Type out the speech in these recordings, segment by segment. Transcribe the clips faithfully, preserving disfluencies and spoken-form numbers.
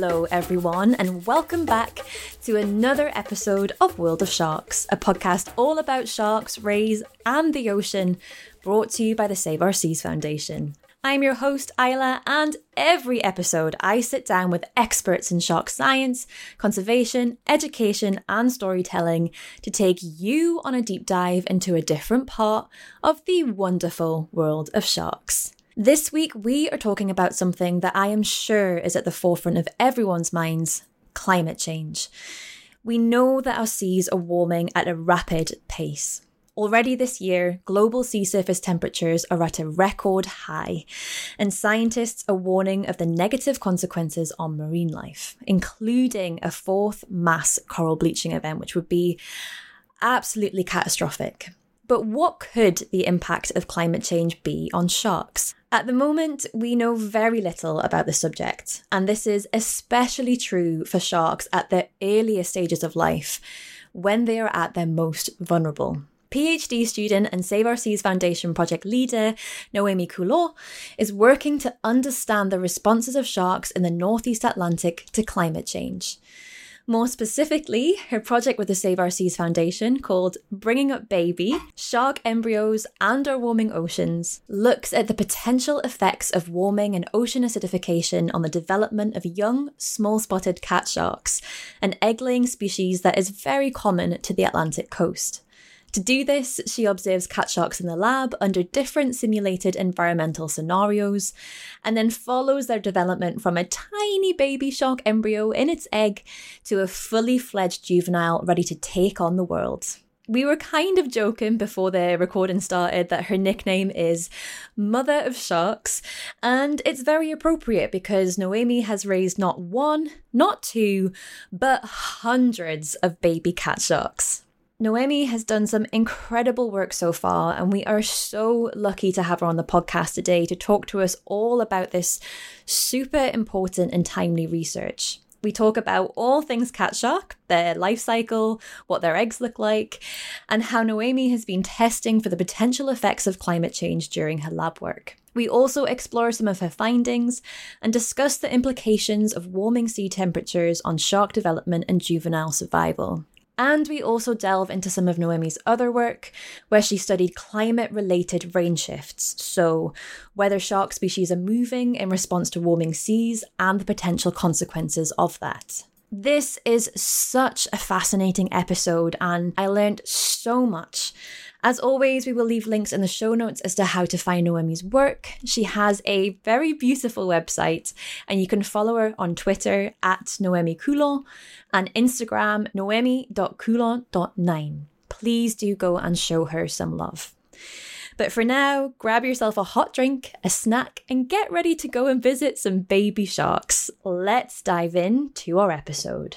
Hello, everyone, and welcome back to another episode of World of Sharks, a podcast all about sharks, rays, and the ocean, brought to you by the Save Our Seas Foundation. I'm your host, Isla, and every episode I sit down with experts in shark science, conservation, education, and storytelling to take you on a deep dive into a different part of the wonderful world of sharks. This week, we are talking about something that I am sure is at the forefront of everyone's minds: climate change. We know that our seas are warming at a rapid pace. Already this year, global sea surface temperatures are at a record high, and scientists are warning of the negative consequences on marine life, including a fourth mass coral bleaching event, which would be absolutely catastrophic. But what could the impact of climate change be on sharks? At the moment, we know very little about the subject, and this is especially true for sharks at their earlier stages of life, when they are at their most vulnerable. PhD student and Save Our Seas Foundation project leader Noémie Coulon is working to understand the responses of sharks in the Northeast Atlantic to climate change. More specifically, her project with the Save Our Seas Foundation, called Bringing Up Baby, Shark Embryos and Our Warming Oceans, looks at the potential effects of warming and ocean acidification on the development of young, small-spotted cat sharks, an egg-laying species that is very common to the Atlantic coast. To do this, she observes cat sharks in the lab under different simulated environmental scenarios, and then follows their development from a tiny baby shark embryo in its egg to a fully fledged juvenile ready to take on the world. We were kind of joking before the recording started that her nickname is Mother of Sharks, and it's very appropriate because Noémie has raised not one, not two, but hundreds of baby cat sharks. Noémie has done some incredible work so far, and we are so lucky to have her on the podcast today to talk to us all about this super important and timely research. We talk about all things cat shark, their life cycle, what their eggs look like, and how Noémie has been testing for the potential effects of climate change during her lab work. We also explore some of her findings and discuss the implications of warming sea temperatures on shark development and juvenile survival. And we also delve into some of Noémie's other work, where she studied climate-related rain shifts, so whether shark species are moving in response to warming seas and the potential consequences of that. This is such a fascinating episode, and I learned so much. As always, we will leave links in the show notes as to how to find Noémie's work. She has a very beautiful website, and you can follow her on Twitter at Noémie Coulon and Instagram noémie dot coulon dot nine. Please do go and show her some love. But for now, grab yourself a hot drink, a snack, and get ready to go and visit some baby sharks. Let's dive into our episode.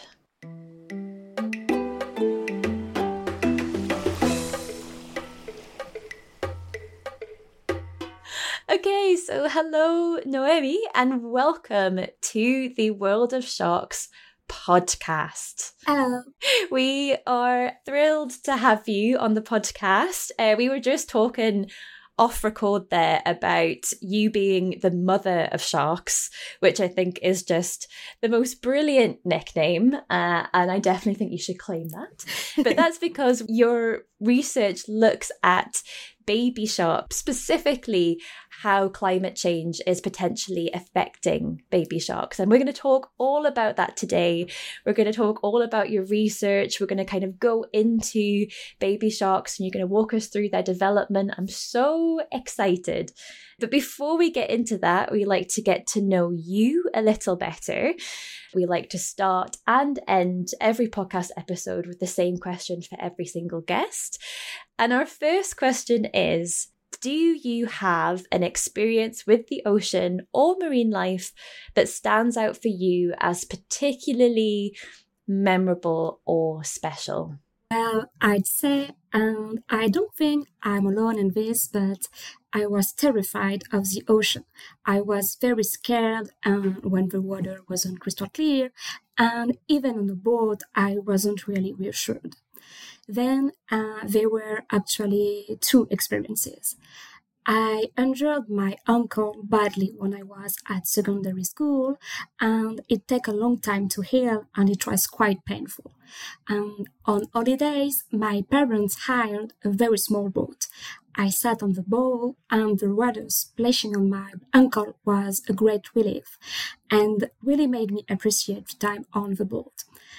Okay, so hello, Noémie, and welcome to the World of Sharks podcast. Hello. We are thrilled to have you on the podcast. Uh, we were just talking off record there about you being the mother of sharks, which I think is just the most brilliant nickname, uh, and I definitely think you should claim that. But that's because your research looks at baby sharks, specifically how climate change is potentially affecting baby sharks. And we're going to talk all about that today. We're going to talk all about your research. We're going to kind of go into baby sharks and you're going to walk us through their development. I'm so excited. But before we get into that, we like to get to know you a little better. We like to start and end every podcast episode with the same question for every single guest. And our first question is, do you have an experience with the ocean or marine life that stands out for you as particularly memorable or special? Well, I'd say, and I don't think I'm alone in this, but I was terrified of the ocean. I was very scared um, when the water wasn't crystal clear, and even on the boat, I wasn't really reassured. Then uh, there were actually two experiences. I injured my ankle badly when I was at secondary school, and it took a long time to heal, and it was quite painful. And on holidays, my parents hired a very small boat. I sat on the bow, and the water splashing on my ankle was a great relief, and really made me appreciate the time on the boat.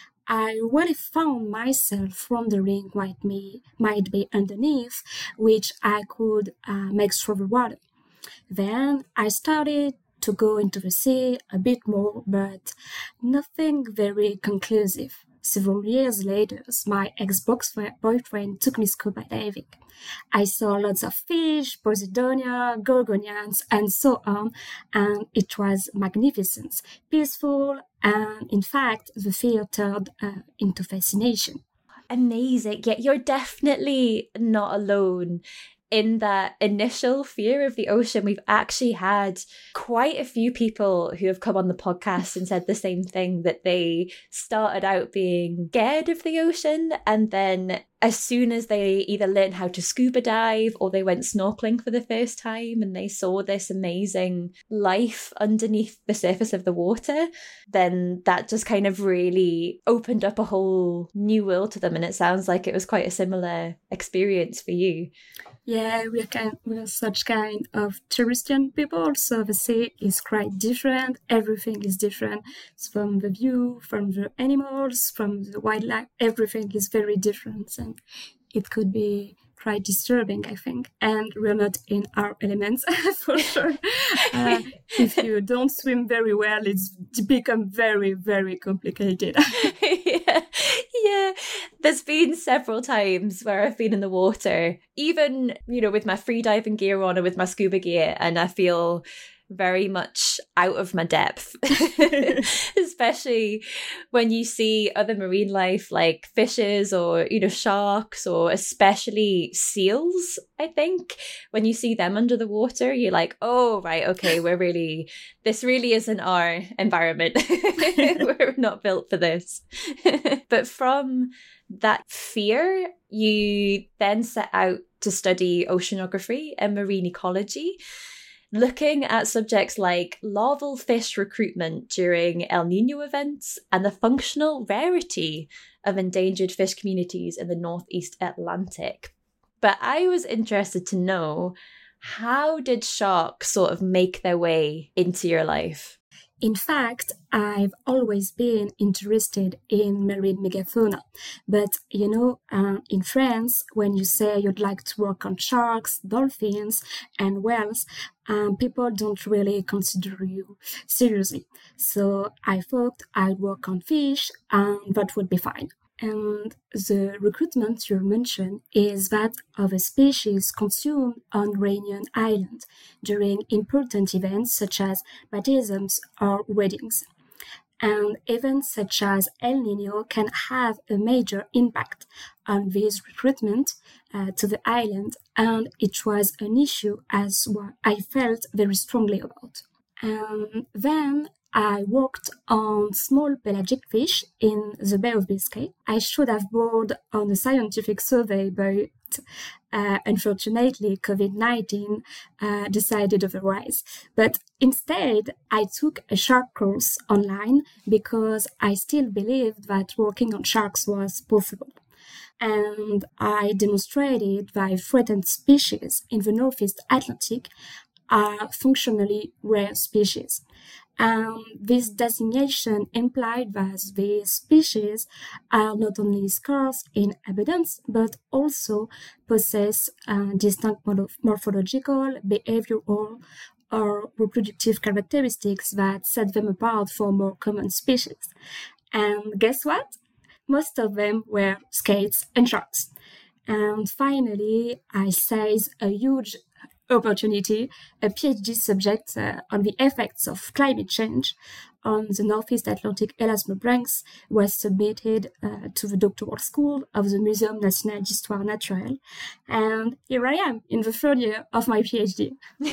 I really found myself wondering what may, might be underneath, which I could uh, make through the water. Then I started to go into the sea a bit more, but nothing very conclusive. Several years later, my ex-boyfriend took me scuba diving. I saw lots of fish, Posidonia, Gorgonians, and so on, and it was magnificent, peaceful, and in fact, the fear turned uh, into fascination. Amazing. Yeah, you're definitely not alone in that initial fear of the ocean. We've actually had quite a few people who have come on the podcast and said the same thing, that they started out being scared of the ocean, and then as soon as they either learned how to scuba dive or they went snorkeling for the first time and they saw this amazing life underneath the surface of the water, then that just kind of really opened up a whole new world to them. And it sounds like it was quite a similar experience for you. Yeah, we're kind, we're such kind of terrestrial people, so the sea is quite different. Everything is different. It's from the view, from the animals, from the wildlife. Everything is very different, and it could be quite disturbing, I think. And we're not in our elements for sure. Uh, if you don't swim very well, it's become very, very complicated. yeah. yeah. There's been several times where I've been in the water, even, you know, with my free diving gear on or with my scuba gear, and I feel very much out of my depth, especially when you see other marine life like fishes or, you know, sharks, or especially seals. I think when you see them under the water, you're like, oh, right, okay, we're really, this really isn't our environment. We're not built for this. But from that fear, you then set out to study oceanography and marine ecology, looking at subjects like larval fish recruitment during El Nino events and the functional rarity of endangered fish communities in the Northeast Atlantic. But I was interested to know, how did sharks sort of make their way into your life? In fact, I've always been interested in marine megafauna. But, you know, uh, in France, when you say you'd like to work on sharks, dolphins, and whales, um, people don't really consider you seriously. So I thought I'd work on fish, and that would be fine. And the recruitment you mentioned is that of a species consumed on Réunion Island during important events such as baptisms or weddings. And events such as El Nino can have a major impact on this recruitment uh, to the island, and it was an issue as well I felt very strongly about. And then I worked on small pelagic fish in the Bay of Biscay. I should have boarded on a scientific survey, but uh, unfortunately COVID nineteen uh, decided otherwise. But instead, I took a shark course online because I still believed that working on sharks was possible. And I demonstrated that threatened species in the Northeast Atlantic are functionally rare species. And this designation implied that these species are not only scarce in abundance, but also possess uh, distinct morphological, behavioral, or reproductive characteristics that set them apart from more common species. And guess what? Most of them were skates and sharks. And finally, I seized a huge opportunity, a PhD subject uh, on the effects of climate change on the Northeast Atlantic Erasmus Branks was submitted uh, to the doctoral school of the Muséum National d'Histoire Naturelle. And here I am in the third year of my PhD.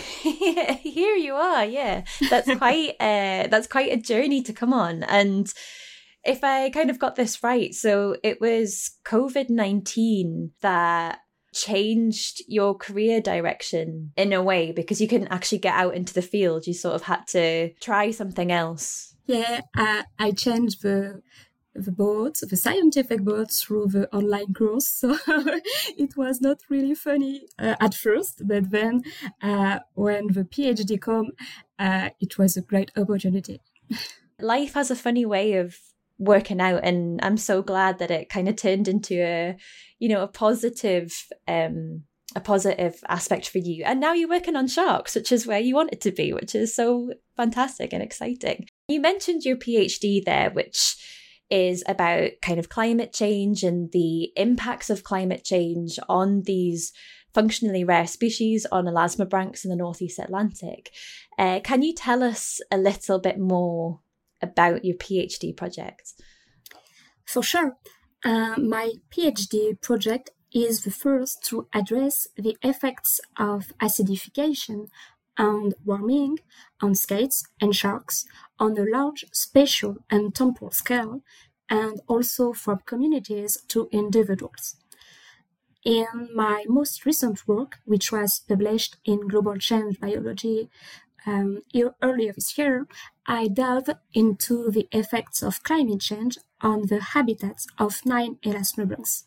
Here you are, yeah. That's quite, uh, that's quite a journey to come on. And if I kind of got this right, so it was COVID nineteen that changed your career direction in a way, because you couldn't actually get out into the field. You sort of had to try something else. Yeah, I, I changed the the boat, the scientific boat, through the online course. So it was not really funny uh, at first, but then uh, when the PhD came, uh, it was a great opportunity. Life has a funny way of working out, and I'm so glad that it kind of turned into a, you know, a positive, um, a positive aspect for you. And now you're working on sharks, which is where you want it to be, which is so fantastic and exciting. You mentioned your PhD there, which is about kind of climate change and the impacts of climate change on these functionally rare species on elasmobranchs in the Northeast Atlantic. Uh, can you tell us a little bit more about your PhD project? For sure. Uh, my PhD project is the first to address the effects of acidification and warming on skates and sharks on a large spatial and temporal scale, and also from communities to individuals. In my most recent work, which was published in Global Change Biology um, earlier this year, I delved into the effects of climate change on the habitats of nine elasmobranchs.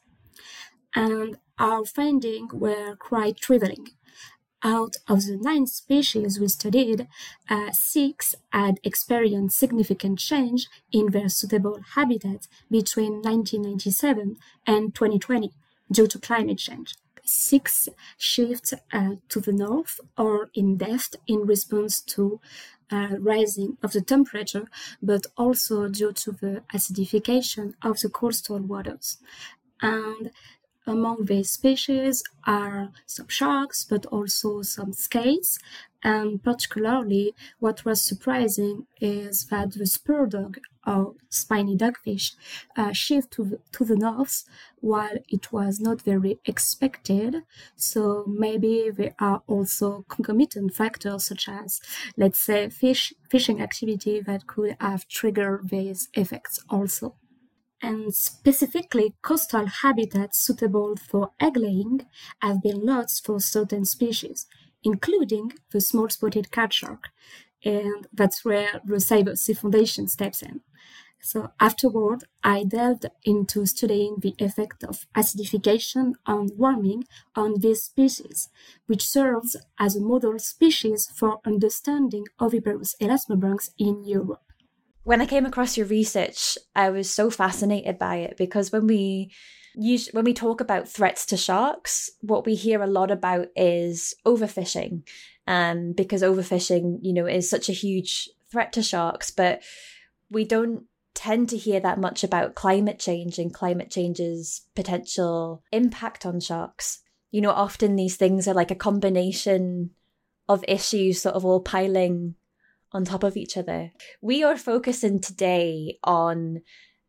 And our findings were quite revealing. Out of the nine species we studied, uh, six had experienced significant change in their suitable habitat between nineteen ninety-seven and twenty twenty due to climate change. Six shifts uh, to the north or in depth in response to uh, rising of the temperature, but also due to the acidification of the coastal waters. And among these species are some sharks, but also some skates. And particularly, what was surprising is that the spur dog, or spiny dogfish, uh, shift to the, to the north, while it was not very expected. So maybe there are also concomitant factors, such as, let's say, fish fishing activity that could have triggered these effects also. And specifically, coastal habitats suitable for egg-laying have been lost for certain species, including the small spotted cat shark. And that's where the CyberSea Foundation steps in. So afterward, I delved into studying the effect of acidification and warming on these species, which serves as a model species for understanding oviparous elasmobranchs in Europe. When I came across your research, I was so fascinated by it, because when we use, when we talk about threats to sharks, what we hear a lot about is overfishing, um, because overfishing, you know, is such a huge threat to sharks, but we don't tend to hear that much about climate change and climate change's potential impact on sharks. You know, often these things are like a combination of issues sort of all piling on top of each other. We are focusing today on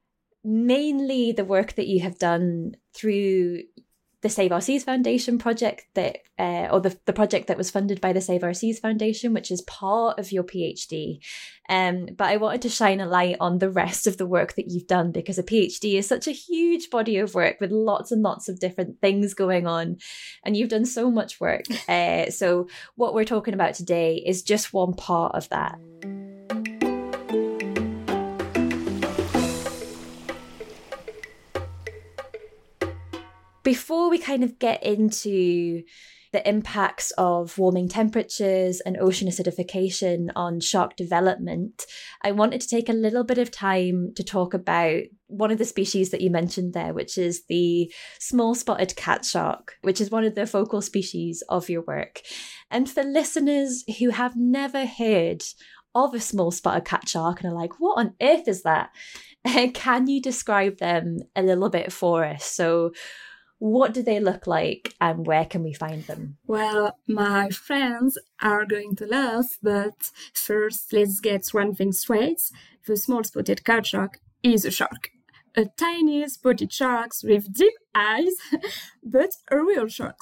mainly the work that you have done through the Save Our Seas Foundation project, that uh, or the, the project that was funded by the Save Our Seas Foundation, which is part of your PhD. Um, but I wanted to shine a light on the rest of the work that you've done, because a PhD is such a huge body of work with lots and lots of different things going on, and you've done so much work. Uh, so what we're talking about today is just one part of that. Before we kind of get into the impacts of warming temperatures and ocean acidification on shark development, I wanted to take a little bit of time to talk about one of the species that you mentioned there, which is the small spotted cat shark, which is one of the focal species of your work. And for listeners who have never heard of a small spotted cat shark and are like, what on earth is that? Can you describe them a little bit for us? So what do they look like and where can we find them? Well, my friends are going to laugh, but first let's get one thing straight. The small spotted cat shark is a shark. A tiny spotted shark with deep eyes, but a real shark.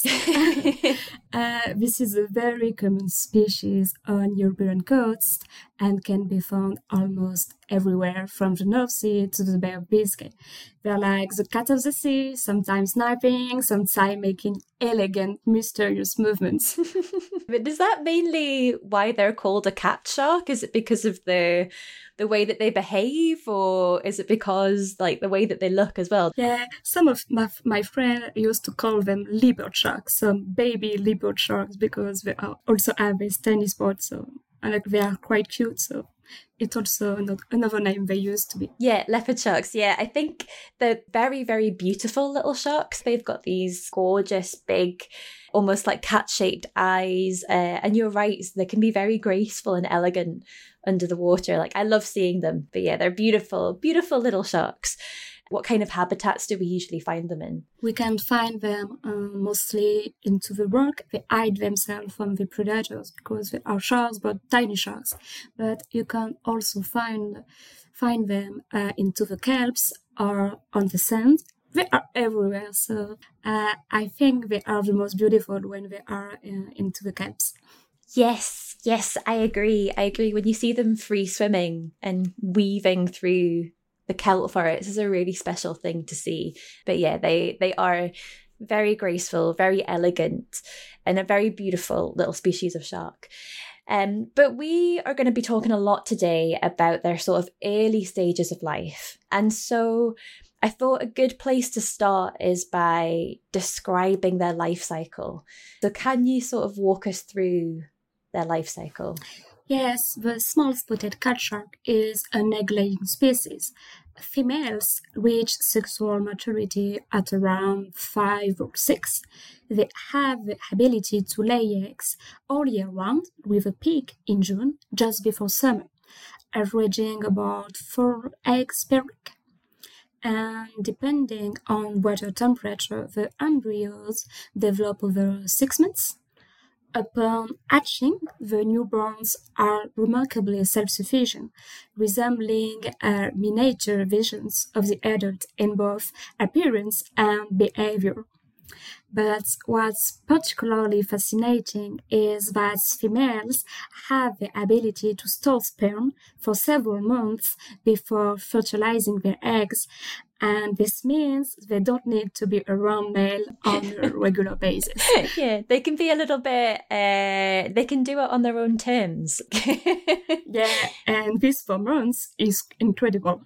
uh, this is a very common species on European coasts and can be found almost everywhere from the North Sea to the Bay of Biscay. They're like the cat of the sea, sometimes napping, sometimes making elegant, mysterious movements. But is that mainly why they're called a cat shark? Is it because of the the way that they behave, or is it because like the way that they look as well? Yeah, some of my, my friends used to call them leopard sharks, some baby leopard sharks, because they are also have a tiny spot, so and like they are quite cute, so it's also not another name they used to be. Yeah, leopard sharks. Yeah, I think they're very, very beautiful little sharks. They've got these gorgeous, big, almost like cat-shaped eyes. Uh, and you're right, they can be very graceful and elegant under the water. Like, I love seeing them. But yeah, they're beautiful, beautiful little sharks. What kind of habitats do we usually find them in? We can find them uh, mostly into the rock. They hide themselves from the predators because they are sharks, but tiny sharks. But you can also find find them uh, into the kelps or on the sand. They are everywhere. So uh, I think they are the most beautiful when they are uh, into the kelps. Yes, yes, I agree. I agree. When you see them free swimming and weaving through the kelp forests is a really special thing to see. But yeah, they they are very graceful, very elegant, and a very beautiful little species of shark. Um, but we are going to be talking a lot today about their sort of early stages of life. And so I thought a good place to start is by describing their life cycle. So can you sort of walk us through their life cycle? Yes, the small spotted cat shark is an egg-laying species. Females reach sexual maturity at around five or six. They have the ability to lay eggs all year round, with a peak in June, just before summer, averaging about four eggs per week. And depending on water temperature, the embryos develop over six months. Upon hatching, the newborns are remarkably self-sufficient, resembling uh, miniature versions of the adult in both appearance and behavior. But what's particularly fascinating is that females have the ability to store sperm for several months before fertilizing their eggs, and this means they don't need to be around male on a regular basis. Yeah, they can be a little bit, uh, they can do it on their own terms. Yeah, and this for months is incredible.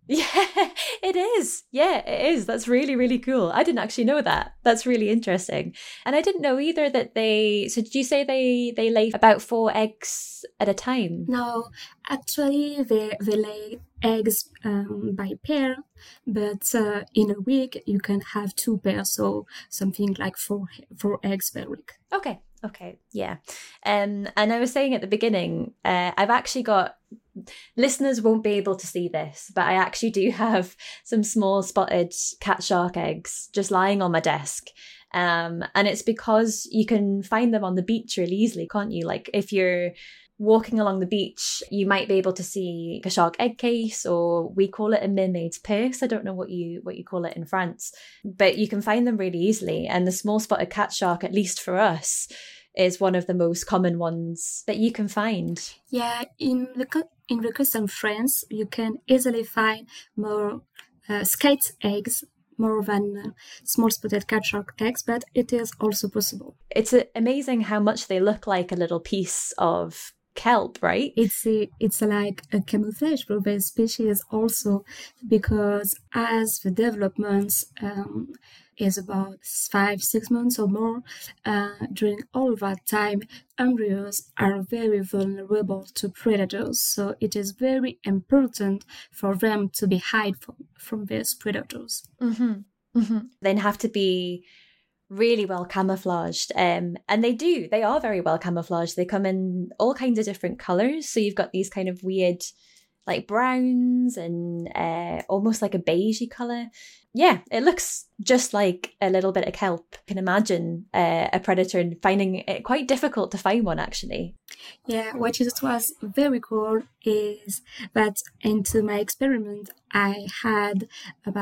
Yeah, it is. Yeah, it is. That's really, really cool. I didn't actually know that. That's really interesting. And I didn't know either that they, so did you say they, they lay about four eggs at a time? No, actually they, they lay eggs um, by pair, but uh, in a week you can have two pairs, so something like four, four eggs per week. Okay. Okay. Yeah. Um, and I was saying at the beginning, uh, I've actually got, listeners won't be able to see this, but I actually do have some small spotted cat shark eggs just lying on my desk. Um, and it's because you can find them on the beach really easily, can't you? Like if you're walking along the beach, you might be able to see a shark egg case, or we call it a mermaid's purse. I don't know what you what you call it in France, but you can find them really easily. And the small spotted cat shark, at least for us, is one of the most common ones that you can find. Yeah, in the co- in the coast of France, you can easily find more uh, skate eggs, more than uh, small spotted cat shark eggs, but it is also possible. It's uh, amazing how much they look like a little piece of kelp, right? It's a, it's like a camouflage for the species also, because as the development um, is about five, six months or more, uh, during all that time, embryos are very vulnerable to predators. So it is very important for them to be hid from, from these predators. Mm-hmm. Mm-hmm. They have to be really well camouflaged, um and they do they are very well camouflaged. They come in all kinds of different colors, so you've got these kind of weird like browns and uh almost like a beigey color. Yeah, it looks just like a little bit of kelp. I can imagine uh, a predator and finding it quite difficult to find one, actually. Yeah, what is, was very cool is that into my experiment I had about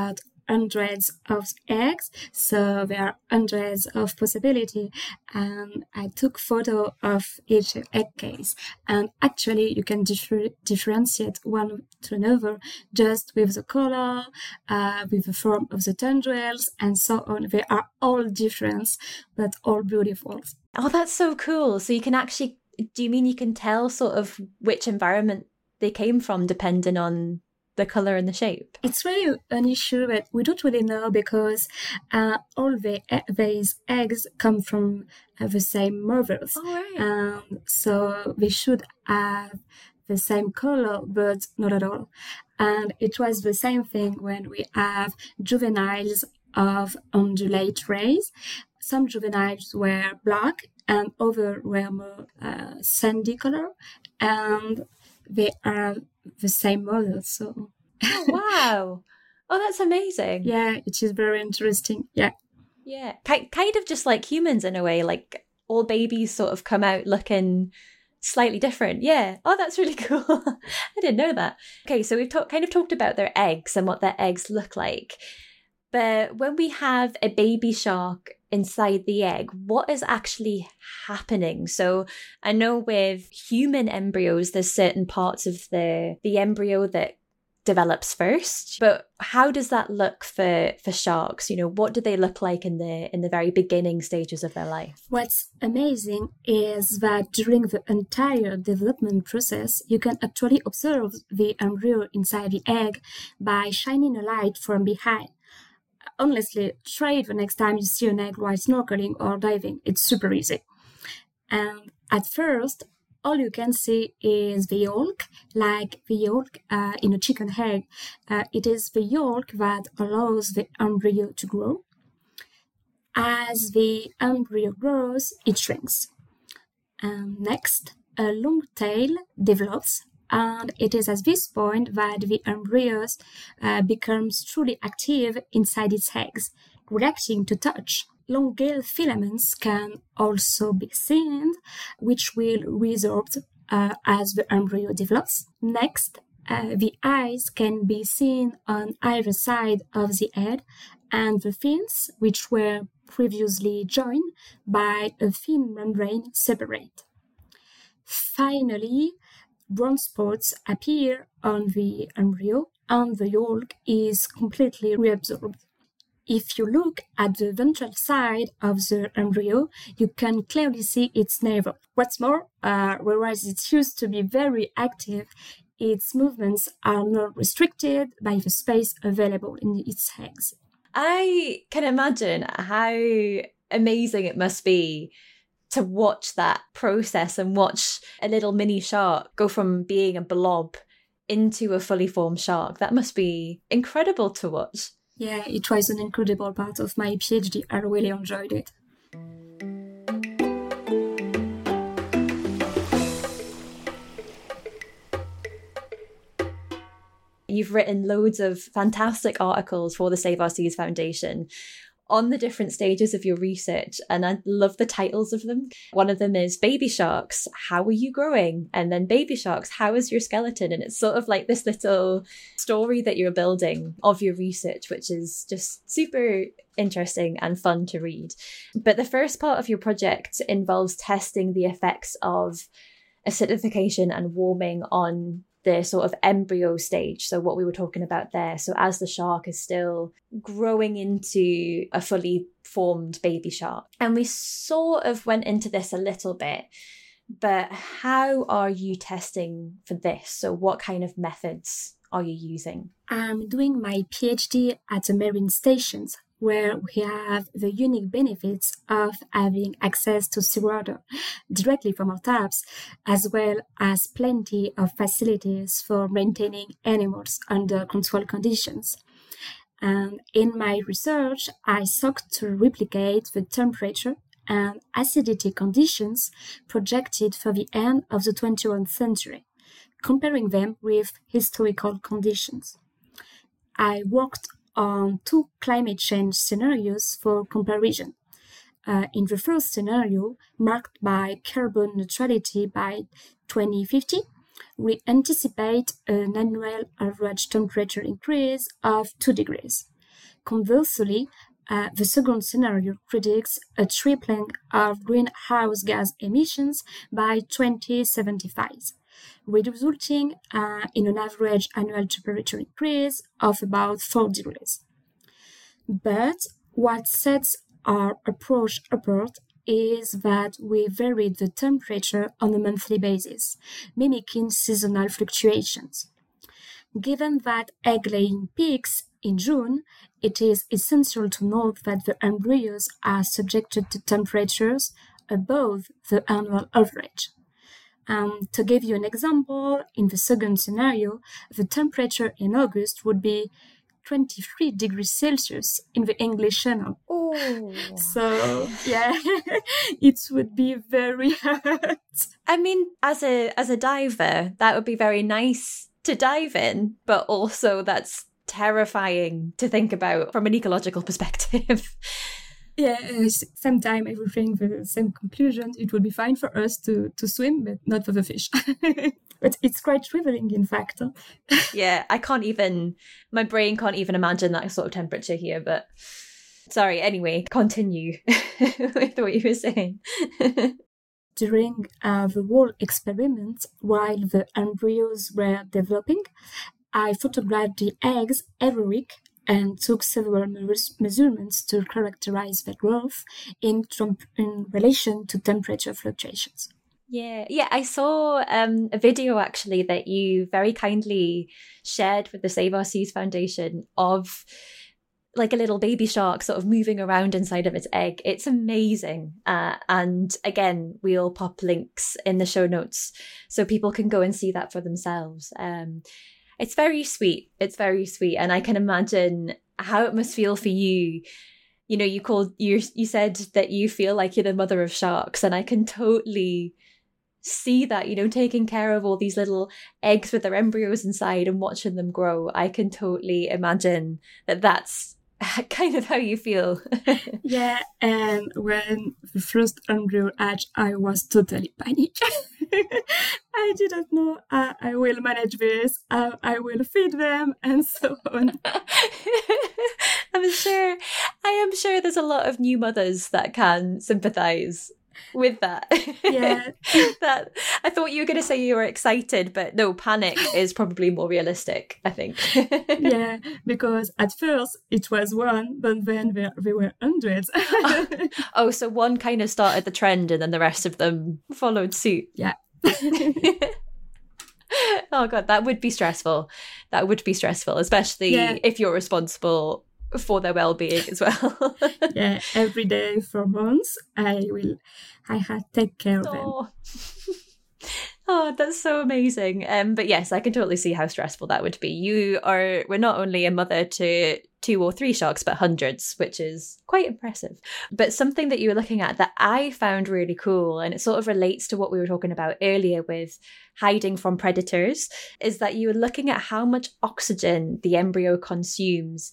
hundreds of eggs, so there are hundreds of possibilities. And I took photo of each egg case, and actually you can differ- differentiate one to another just with the color, uh, with the form of the tendrils, and so on. They are all different, but all beautiful. Oh, that's so cool. So you can actually, do you mean you can tell sort of which environment they came from depending on the color and the shape? It's really an issue that we don't really know, because uh, all the these eggs come from uh, the same mothers. Oh, right. Um, so they should have the same color, but not at all. And it was the same thing when we have juveniles of undulate rays. Some juveniles were black and others were more uh, sandy color, and they are the same mother. So, oh, wow. Oh, that's amazing. Yeah, it is very interesting. Yeah. Yeah. K- kind of just like humans in a way, like all babies sort of come out looking slightly different. Yeah. Oh, that's really cool. I didn't know that. Okay, so we've talk- kind of talked about their eggs and what their eggs look like. But when we have a baby shark inside the egg, what is actually happening? So I know with human embryos, there's certain parts of the, the embryo that develops first, but how does that look for for sharks? You know, what do they look like in the in the very beginning stages of their life? What's amazing is that during the entire development process, you can actually observe the embryo inside the egg by shining a light from behind. Honestly, try it the next time you see an egg while snorkeling or diving. It's super easy. And at first, all you can see is the yolk, like the yolk uh, in a chicken egg. Uh, it is the yolk that allows the embryo to grow. As the embryo grows, it shrinks. And next, a long tail develops, and it is at this point that the embryo uh, becomes truly active inside its eggs, reacting to touch. Long gill filaments can also be seen, which will resorb uh, as the embryo develops. Next, uh, the eyes can be seen on either side of the head, and the fins, which were previously joined by a thin membrane, separate. Finally, brown spots appear on the embryo, and the yolk is completely reabsorbed. If you look at the ventral side of the embryo, you can clearly see its navel. What's more, uh, whereas it used to be very active, its movements are not restricted by the space available in its eggs. I can imagine how amazing it must be to watch that process and watch a little mini shark go from being a blob into a fully formed shark. That must be incredible to watch. Yeah, it was an incredible part of my PhD. I really enjoyed it. You've written loads of fantastic articles for the Save Our Seas Foundation on the different stages of your research, and I love the titles of them. One of them is Baby Sharks, How Are You Growing? And then Baby Sharks, How Is Your Skeleton? And it's sort of like this little story that you're building of your research, which is just super interesting and fun to read. But the first part of your project involves testing the effects of acidification and warming on the sort of embryo stage. So what we were talking about there. So as the shark is still growing into a fully formed baby shark. And we sort of went into this a little bit, but how are you testing for this? So what kind of methods are you using? I'm doing my PhD at the marine stations, where we have the unique benefits of having access to seawater directly from our taps, as well as plenty of facilities for maintaining animals under controlled conditions. And in my research, I sought to replicate the temperature and acidity conditions projected for the end of the twenty-first century, comparing them with historical conditions. I worked on two climate change scenarios for comparison. Uh, in the first scenario, marked by carbon neutrality by twenty fifty, we anticipate an annual average temperature increase of two degrees. Conversely, uh, the second scenario predicts a tripling of greenhouse gas emissions by twenty seventy-five, resulting uh, in an average annual temperature increase of about four degrees. But what sets our approach apart is that we varied the temperature on a monthly basis, mimicking seasonal fluctuations. Given that egg-laying peaks in June, it is essential to note that the embryos are subjected to temperatures above the annual average. Um, to give you an example, in the second scenario, the temperature in August would be twenty-three degrees Celsius in the English Channel. Oh. So, yeah, it would be very hot. I mean, as a as a diver, that would be very nice to dive in, but also that's terrifying to think about from an ecological perspective. Yeah, sometimes everything the same conclusion. It would be fine for us to, to swim, but not for the fish. But it's quite revealing, in fact. Yeah, I can't even, my brain can't even imagine that sort of temperature here, but sorry, anyway, continue with what you were saying. During uh, the whole experiment, while the embryos were developing, I photographed the eggs every week and took several measurements to characterize their growth in, in relation to temperature fluctuations. Yeah, yeah, I saw um, a video actually that you very kindly shared with the Save Our Seas Foundation of like a little baby shark sort of moving around inside of its egg. It's amazing. Uh, and again, we'll pop links in the show notes so people can go and see that for themselves. Um, it's very sweet. It's very sweet. And I can imagine how it must feel for you. You know, you called, you, you said that you feel like you're the mother of sharks, and I can totally see that, you know, taking care of all these little eggs with their embryos inside and watching them grow. I can totally imagine that that's kind of how you feel. Yeah, and when the first embryo hatched, I was totally panicked. I didn't know how I will manage this, how I will feed them, and so on. I'm sure, I am sure there's a lot of new mothers that can sympathise with that. Yeah. That I thought you were going to say you were excited, but no, panic is probably more realistic, I think. Yeah, because at first it was one, but then there, there were hundreds. oh, oh, so one kind of started the trend and then the rest of them followed suit. Yeah. Oh God, that would be stressful. That would be stressful, especially yeah. if you're responsible for their well-being as well. Yeah, every day for months I will I had to take care of oh. them. Oh, that's so amazing. Um, but yes, I can totally see how stressful that would be. You are, we're not only a mother to two or three sharks, but hundreds, which is quite impressive. But something that you were looking at that I found really cool, and it sort of relates to what we were talking about earlier with hiding from predators, is that you were looking at how much oxygen the embryo consumes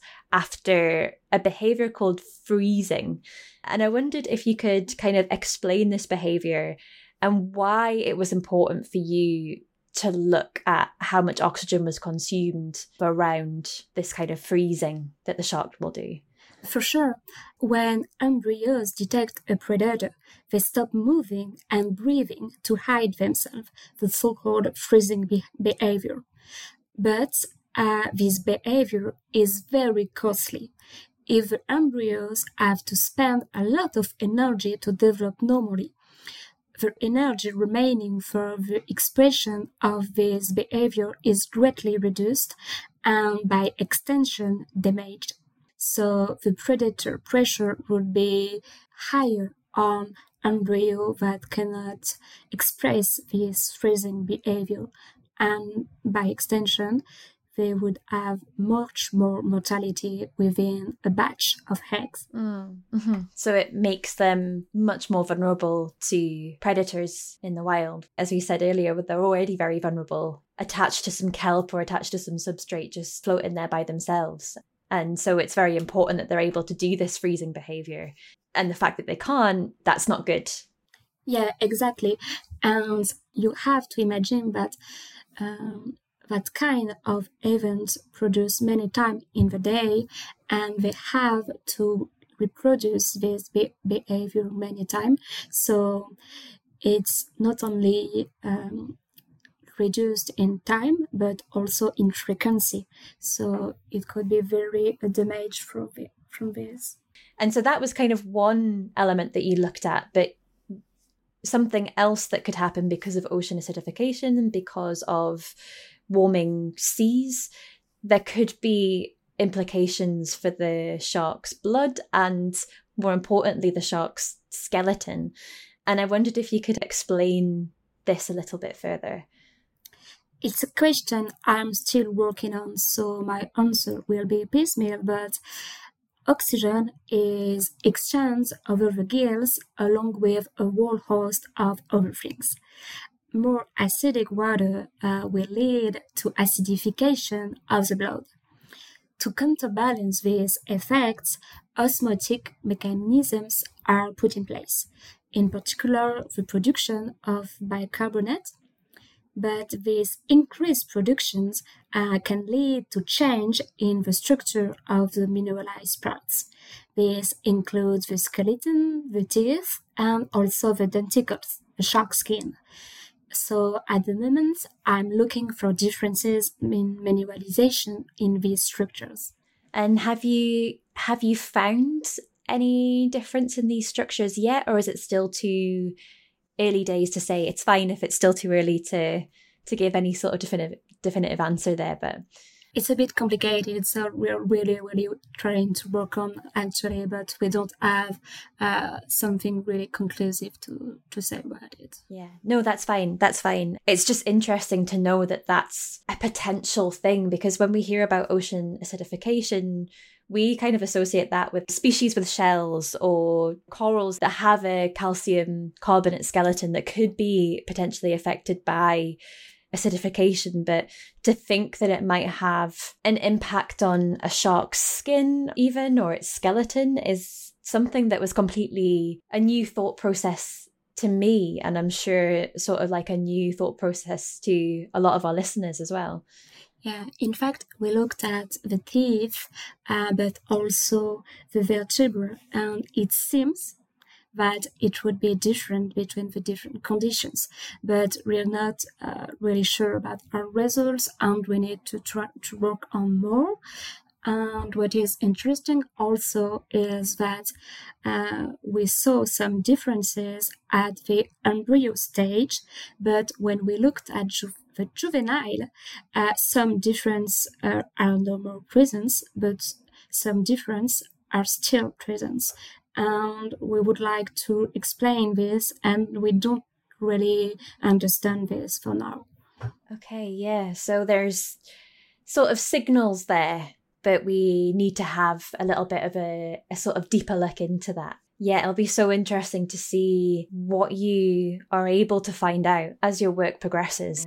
after a behavior called freezing. And I wondered if you could kind of explain this behavior and why it was important for you to look at how much oxygen was consumed around this kind of freezing that the shark will do. For sure. When embryos detect a predator, they stop moving and breathing to hide themselves, the so-called freezing be- behavior. But uh, this behavior is very costly. If the embryos have to spend a lot of energy to develop normally, the energy remaining for the expression of this behavior is greatly reduced and by extension damaged. So the predator pressure would be higher on embryo that cannot express this freezing behavior, and by extension they would have much more mortality within a batch of eggs. Mm-hmm. So it makes them much more vulnerable to predators in the wild. As we said earlier, they're already very vulnerable, attached to some kelp or attached to some substrate, just floating there by themselves. And so it's very important that they're able to do this freezing behavior. And the fact that they can't, that's not good. Yeah, exactly. And you have to imagine that um, that kind of event produce many times in the day, and they have to reproduce this be- behavior many times. So it's not only um, reduced in time, but also in frequency. So it could be very uh, damaged from, the, from this. And so that was kind of one element that you looked at, but something else that could happen because of ocean acidification and because of warming seas, there could be implications for the shark's blood and, more importantly, the shark's skeleton. And I wondered if you could explain this a little bit further. It's a question I'm still working on, so my answer will be piecemeal, but oxygen is exchanged over the gills along with a whole host of other things. More acidic water uh, will lead to acidification of the blood. To counterbalance these effects, osmotic mechanisms are put in place, in particular the production of bicarbonate. But these increased productions uh, can lead to change in the structure of the mineralized parts. This includes the skeleton, the teeth, and also the denticles, the shark skin. So at the moment, I'm looking for differences in mineralization in these structures. And have you have you found any difference in these structures yet, or is it still too early days to say? It's fine if it's still too early to to give any sort of definitive definitive answer there, but it's a bit complicated, so we're really really trying to work on actually, but we don't have uh, something really conclusive to to say about it. Yeah, no, that's fine that's fine It's just interesting to know that that's a potential thing, because when we hear about ocean acidification, we kind of associate that with species with shells or corals that have a calcium carbonate skeleton that could be potentially affected by acidification. But to think that it might have an impact on a shark's skin even, or its skeleton, is something that was completely a new thought process to me, and I'm sure sort of like a new thought process to a lot of our listeners as well. Yeah, in fact, we looked at the teeth, uh, but also the vertebrae, and it seems that it would be different between the different conditions. But we're not uh, really sure about our results, and we need to try to work on more. And what is interesting also is that uh, we saw some differences at the embryo stage, but when we looked at ju- the juvenile, uh, some difference uh, are no more present, but some difference are still present. And we would like to explain this, and we don't really understand this for now. Okay, yeah. So there's sort of signals there, but we need to have a little bit of a, a sort of deeper look into that. Yeah, it'll be so interesting to see what you are able to find out as your work progresses.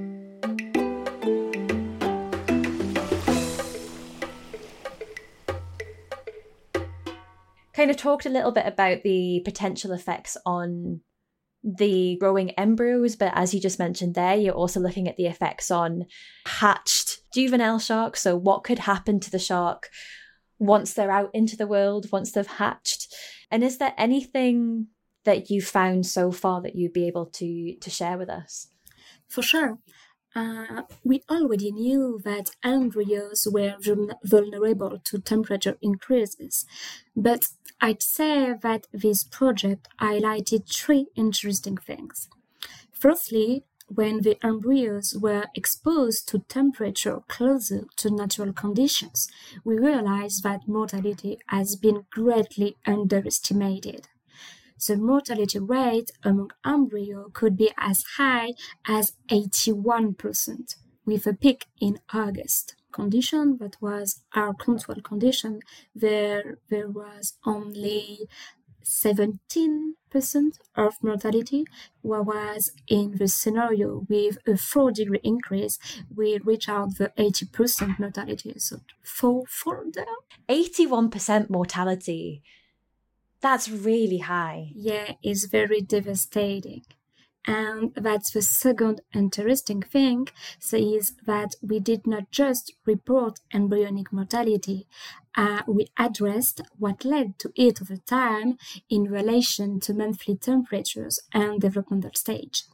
Kind of talked a little bit about the potential effects on the growing embryos, but as you just mentioned there, you're also looking at the effects on hatched juvenile sharks. So what could happen to the shark once they're out into the world, once they've hatched? And is there anything that you found so far that you'd be able to to share with us? For sure. Uh, we already knew that embryos were vulnerable to temperature increases, but I'd say that this project highlighted three interesting things. Firstly, when the embryos were exposed to temperature closer to natural conditions, we realized that mortality has been greatly underestimated. The mortality rate among embryo could be as high as eighty-one percent, with a peak in August. Condition that was our control condition, there, there was only seventeen percent of mortality, whereas in the scenario with a four degree increase, we reach out the eighty percent mortality, so four-fold there. eighty-one percent mortality. That's really high. Yeah, it's very devastating. And that's the second interesting thing, so is that we did not just report embryonic mortality, uh, we addressed what led to it over time in relation to monthly temperatures and developmental stage.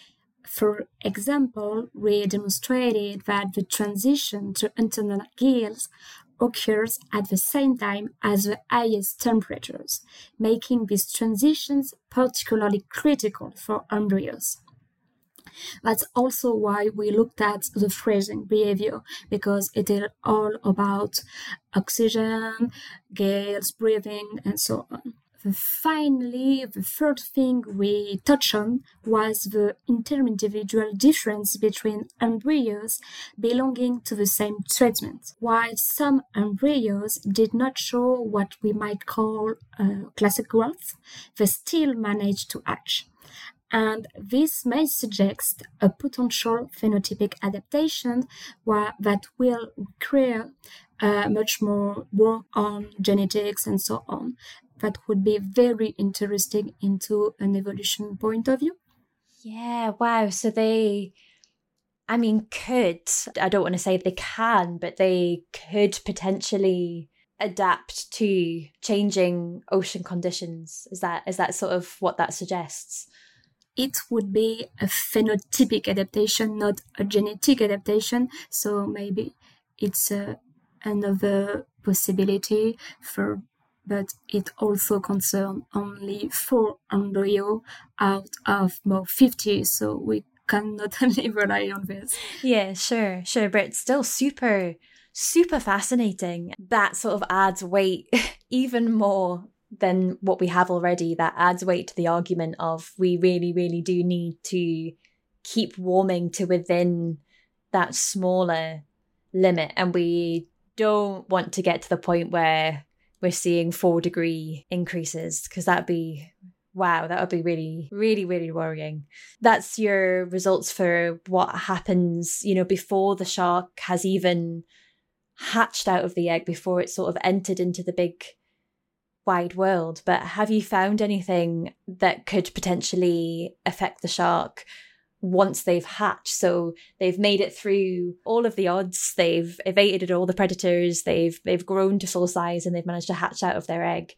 For example, we demonstrated that the transition to internal gills occurs at the same time as the highest temperatures, making these transitions particularly critical for embryos. That's also why we looked at the freezing behavior, because it is all about oxygen, gills, breathing, and so on. Finally, the third thing we touched on was the interindividual difference between embryos belonging to the same treatment. While some embryos did not show what we might call uh, classic growth, they still managed to hatch. And this may suggest a potential phenotypic adaptation where that will require uh, much more work on genetics and so on. That would be very interesting into an evolution point of view. Yeah, wow. So they, I mean, could, I don't want to say they can, but they could potentially adapt to changing ocean conditions. Is that is that sort of what that suggests? It would be a phenotypic adaptation, not a genetic adaptation. So maybe it's uh, another possibility for, but it also concerns only four embryo out of more fifty. So we cannot only rely on this. Yeah, sure, sure. But it's still super, super fascinating. That sort of adds weight even more than what we have already. That adds weight to the argument of we really, really do need to keep warming to within that smaller limit. And we don't want to get to the point where we're seeing four degree increases, because that'd be, wow, that would be really, really, really worrying. That's your results for what happens, you know, before the shark has even hatched out of the egg, before it sort of entered into the big wide world. But have you found anything that could potentially affect the shark once they've hatched? So they've made it through all of the odds, they've evaded all the predators, they've they've grown to full size, and they've managed to hatch out of their egg.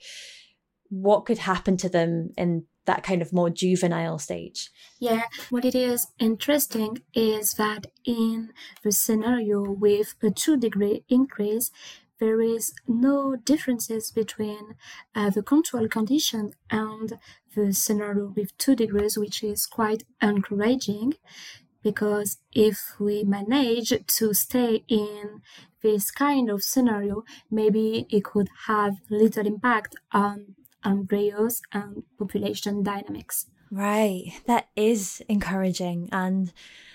What could happen to them in that kind of more juvenile stage? Yeah, what it is interesting is that in the scenario with a two degree increase, there is no differences between uh, the control condition and the scenario with two degrees, which is quite encouraging, because if we manage to stay in this kind of scenario, maybe it could have little impact on embryos and population dynamics. Right, that is encouraging and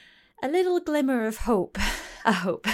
a little glimmer of hope, I hope.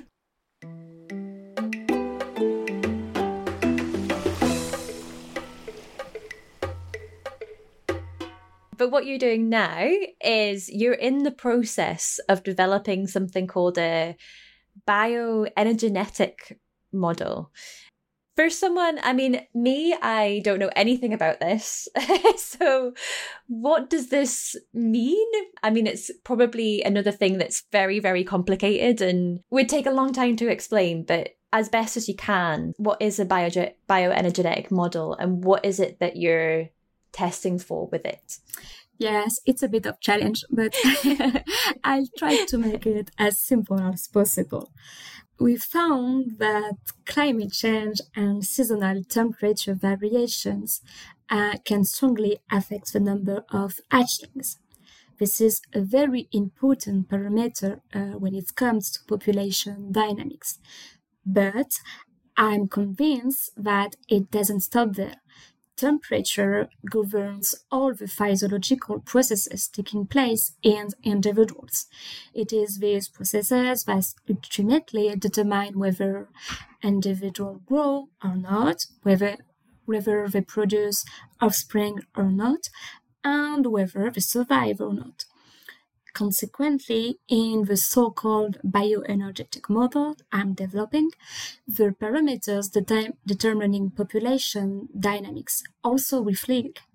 But what you're doing now is you're in the process of developing something called a bioenergetic model. For someone, I mean, me, I don't know anything about this. So what does this mean? I mean, it's probably another thing that's very, very complicated and would take a long time to explain, but as best as you can, what is a bio- bioenergetic model and what is it that you're testing for with it? Yes, it's a bit of challenge, but I'll try to make it as simple as possible. We found that climate change and seasonal temperature variations uh, can strongly affect the number of hatchlings. This is a very important parameter uh, when it comes to population dynamics. But I'm convinced that it doesn't stop there. Temperature governs all the physiological processes taking place in individuals. It is these processes that ultimately determine whether individuals grow or not, whether, whether they produce offspring or not, and whether they survive or not. Consequently, in the so-called bioenergetic model I'm developing, the parameters det- determining population dynamics also reflect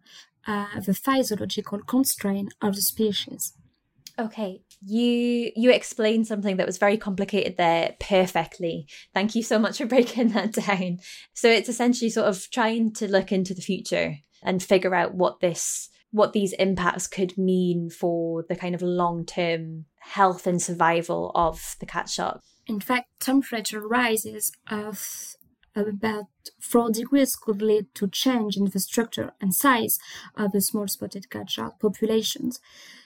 uh, the physiological constraint of the species. Okay, you you explained something that was very complicated there perfectly. Thank you so much for breaking that down. So it's essentially sort of trying to look into the future and figure out what this what these impacts could mean for the kind of long-term health and survival of the cat shark. In fact, temperature rises of about four degrees could lead to change in the structure and size of the small spotted cat shark populations.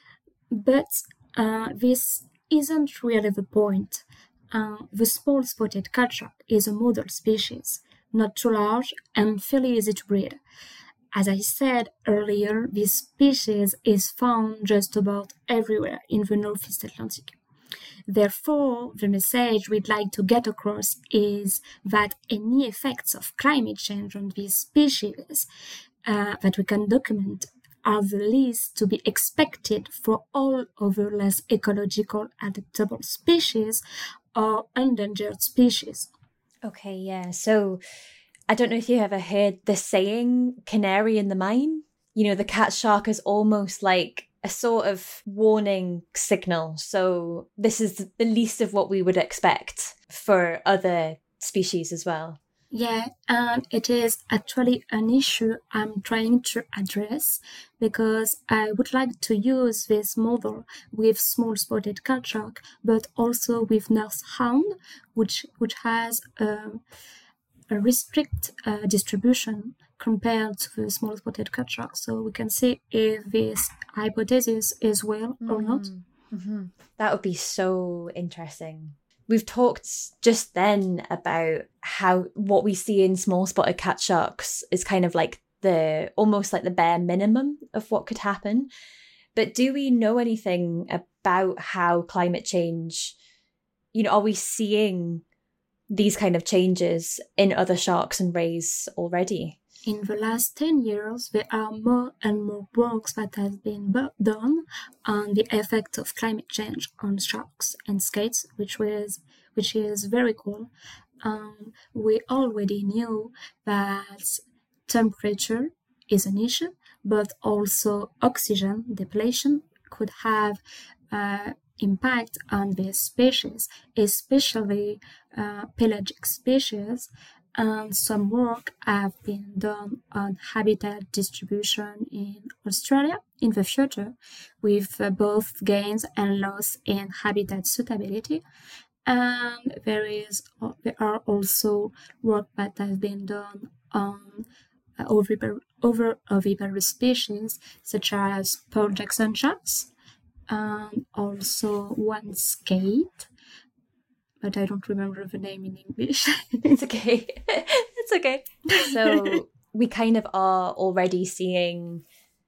But uh, this isn't really the point. Uh, the small spotted cat shark is a model species, not too large and fairly easy to breed. As I said earlier, this species is found just about everywhere in the Northeast Atlantic. Therefore, the message we'd like to get across is that any effects of climate change on these species uh, that we can document are the least to be expected for all other less ecological adaptable species or endangered species. Okay, yeah. So I don't know if you ever heard the saying, canary in the mine. You know, the cat shark is almost like a sort of warning signal. So this is the least of what we would expect for other species as well. Yeah, and it is actually an issue I'm trying to address because I would like to use this model with small spotted cat shark, but also with nurse hound, which which has um, a restrict uh, distribution compared to the small spotted cat shark. So we can see if this hypothesis is well or not. Mm-hmm. That would be so interesting. We've talked just then about how what we see in small spotted cat sharks is kind of like the almost like the bare minimum of what could happen. But do we know anything about how climate change, you know, are we seeing these kind of changes in other sharks and rays already? In the last ten years, there are more and more works that have been done on the effect of climate change on sharks and skates, which was which is very cool. Um, we already knew that temperature is an issue, but also oxygen depletion could have uh, impact on these species, especially uh, pelagic species. And some work have been done on habitat distribution in Australia in the future, with uh, both gains and loss in habitat suitability. And there is uh, there are also work that have been done on uh, ovipar- over oviparous species such as Pearl Jackson sharks, and also one skate. But I don't remember the name in English. It's okay. It's okay. So we kind of are already seeing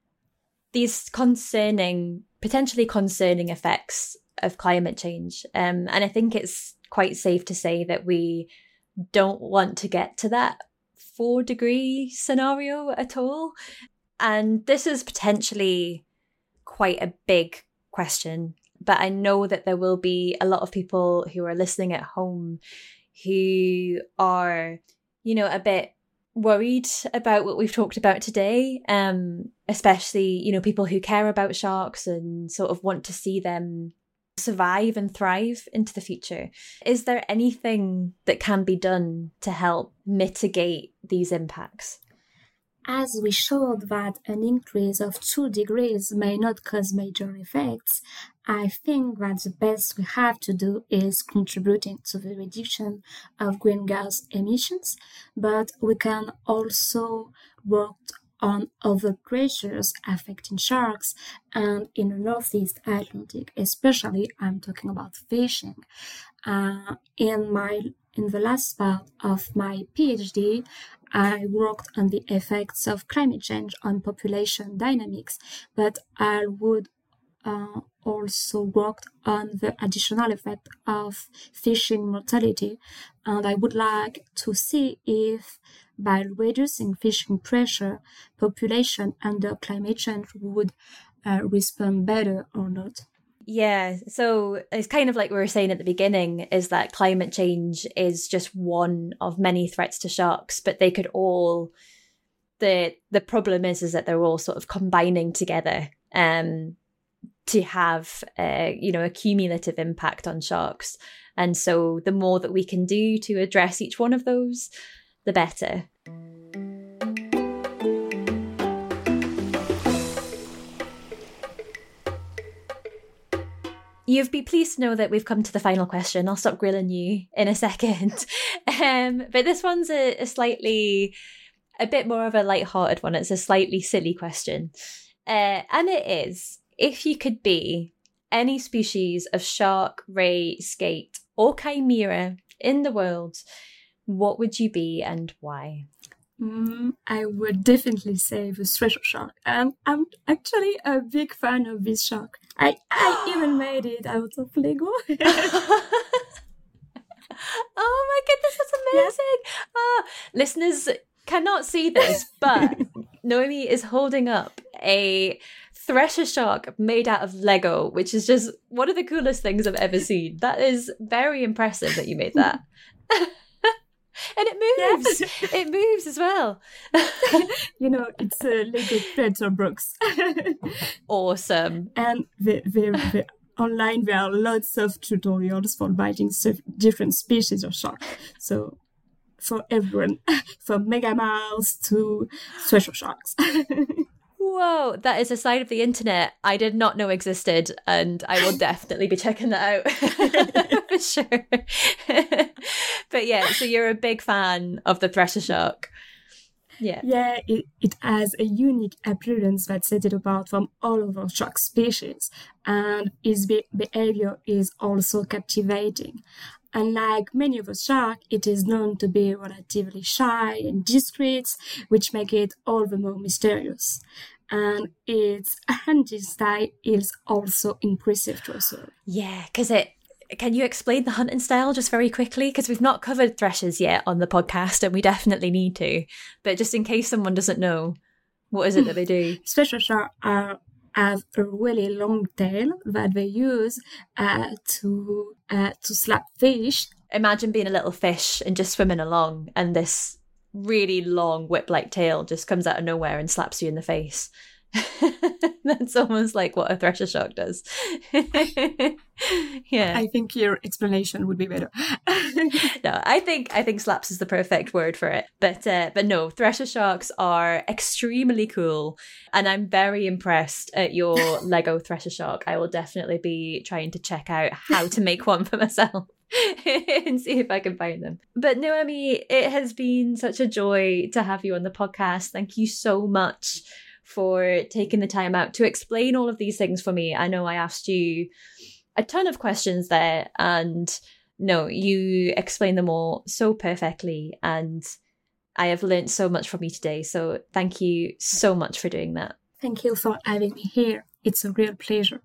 these concerning, potentially concerning effects of climate change. Um, and I think it's quite safe to say that we don't want to get to that four degree scenario at all. And this is potentially quite a big question. But I know that there will be a lot of people who are listening at home who are, you know, a bit worried about what we've talked about today, um, especially, you know, people who care about sharks and sort of want to see them survive and thrive into the future. Is there anything that can be done to help mitigate these impacts? As we showed that an increase of two degrees may not cause major effects, I think that the best we have to do is contributing to the reduction of greenhouse gas emissions, but we can also work on other pressures affecting sharks, and in the Northeast Atlantic, especially I'm talking about fishing. Uh, in my in the last part of my PhD, I worked on the effects of climate change on population dynamics, but I would uh, also worked on the additional effect of fishing mortality, and I would like to see if by reducing fishing pressure, population under climate change would uh, respond better or not. Yeah, so it's kind of like we were saying at the beginning, is that climate change is just one of many threats to sharks, but they could all the the problem is is that they're all sort of combining together um, to have uh, you know, a cumulative impact on sharks. And so the more that we can do to address each one of those, the better. You've been pleased to know that we've come to the final question. I'll stop grilling you in a second. Um, but this one's a, a slightly, a bit more of a lighthearted one. It's a slightly silly question. Uh, and it is, if you could be any species of shark, ray, skate, or chimera in the world, what would you be and why? Mm, I would definitely say the thresher shark. Um, I'm actually a big fan of this shark. I, I even made it out of Lego. Oh my goodness, that's amazing. Yeah. Oh, listeners cannot see this, but Noemi is holding up a thresher shark made out of Lego, which is just one of the coolest things I've ever seen. That is very impressive that you made that. And it moves. Yes. It moves as well. You know, it's a Lego Predator Brooks. Awesome. And the, the, the online, there are lots of tutorials for biting different species of shark. So for everyone, from megamouths to thresher sharks. Whoa, that is a side of the internet I did not know existed, and I will definitely be checking that out for sure. But yeah, so you're a big fan of the thresher shark. Yeah. Yeah, it, it has a unique appearance that sets it apart from all other shark species, and its be- behavior is also captivating. Unlike many of the sharks, it is known to be relatively shy and discreet, which make it all the more mysterious. And its hunting style is also impressive to observe. Yeah, because it... Can you explain the hunting style just very quickly? Because we've not covered threshers yet on the podcast, and we definitely need to. But just in case someone doesn't know, what is it that they do? Thresher sharks are have a really long tail that they use uh, to uh, to slap fish. Imagine being a little fish and just swimming along, and this really long whip-like tail just comes out of nowhere and slaps you in the face. That's almost like what a thresher shark does. Yeah, I think your explanation would be better. No, I think I think slaps is the perfect word for it. But uh, but no, thresher sharks are extremely cool, and I'm very impressed at your Lego thresher shark. I will definitely be trying to check out how to make one for myself and see if I can find them. But Noemi, it has been such a joy to have you on the podcast. Thank you so much for taking the time out to explain all of these things for me. I know I asked you a ton of questions there, and no, you explained them all so perfectly, and I have learned so much from you today. So thank you so much for doing that. Thank you for having me here. It's a real pleasure.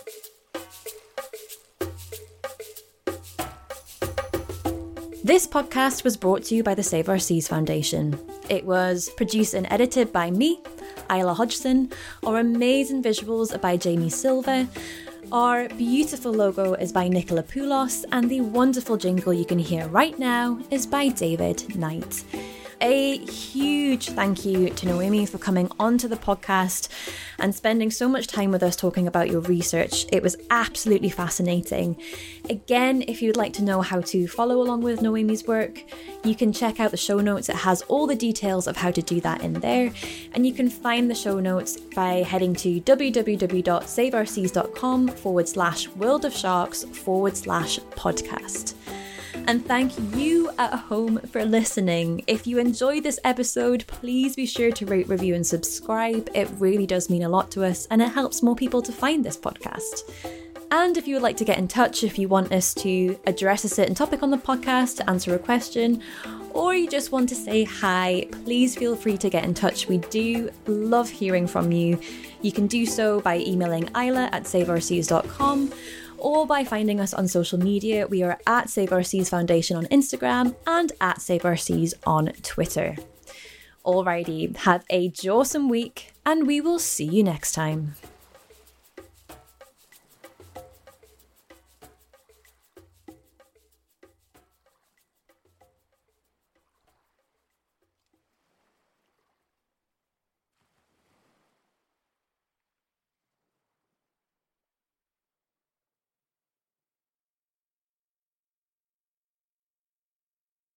This podcast was brought to you by the Save Our Seas Foundation. It was produced and edited by me, Isla Hodgson. Our amazing visuals are by Jamie Silva. Our beautiful logo is by Nicola Poulos, and the wonderful jingle you can hear right now is by David Knight. A huge thank you to Noemi for coming onto the podcast and spending so much time with us talking about your research. It was absolutely fascinating. Again, if you'd like to know how to follow along with Noemi's work, you can check out the show notes. It has all the details of how to do that in there. And you can find the show notes by heading to www.saveourseas.com forward slash world of sharks forward slash podcast. And thank you at home for listening. If you enjoyed this episode, please be sure to rate, review, and subscribe. It really does mean a lot to us, and it helps more people to find this podcast. And if you would like to get in touch, if you want us to address a certain topic on the podcast, to answer a question, or you just want to say hi, please feel free to get in touch. We do love hearing from you. You can do so by emailing Isla at save our seas dot com, or by finding us on social media. We are at Save Our Seas Foundation on Instagram and at Save Our Seas on Twitter. Alrighty, have a jawsome week, and we will see you next time.